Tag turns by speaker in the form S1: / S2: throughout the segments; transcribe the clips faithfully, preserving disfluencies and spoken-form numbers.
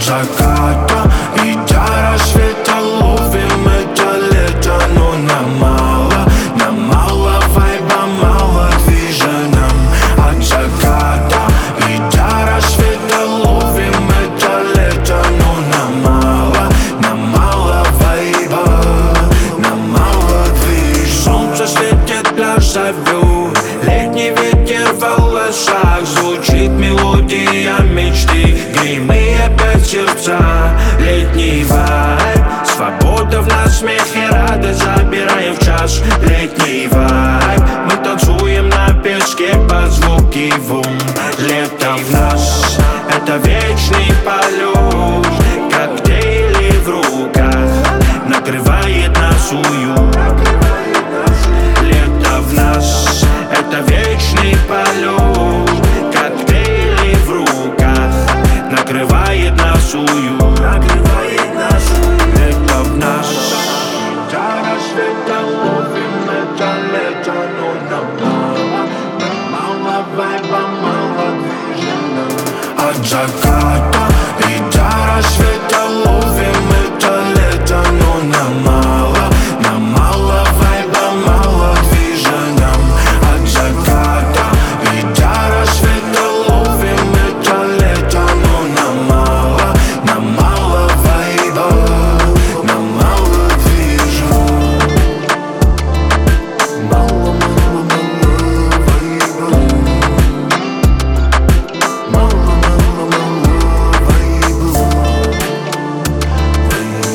S1: заката и до рассвета ловим это лето. Но нам мало, нам мало вайба, мало движа нам. От заката и до рассвета ловим это лето. Но нам мало, нам мало вайба, нам мало движа. Солнце светит, пляж зовет, летний ветер в волосах, звучит мелодия мечты. Греем мы опять сердца, летний вайб, свобода в нас, смех и радость забираем в час. Летний вайб, мы танцуем на песке под звуки волн. Лето в нас, это вечный полет, коктейли в руках, накрывает нас уют. Лето в нас, это вечный полет, коктейли в руках, накрывает нас уют. Лето в нас, до рассвета ловим это лето. Но нам мало, нам мало вайба, мало движения. От заката и до рассвета ловим это лето. Но нам мало, нам мало вайба, мало движения. От заката и до рассвета ловим это лето. Но нам мало, нам мало вайба, нам мало движения. Мало, мало, мало вайба, мало, мало, мало вайба,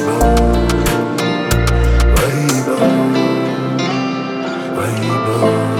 S1: вайба, вайба, вайба.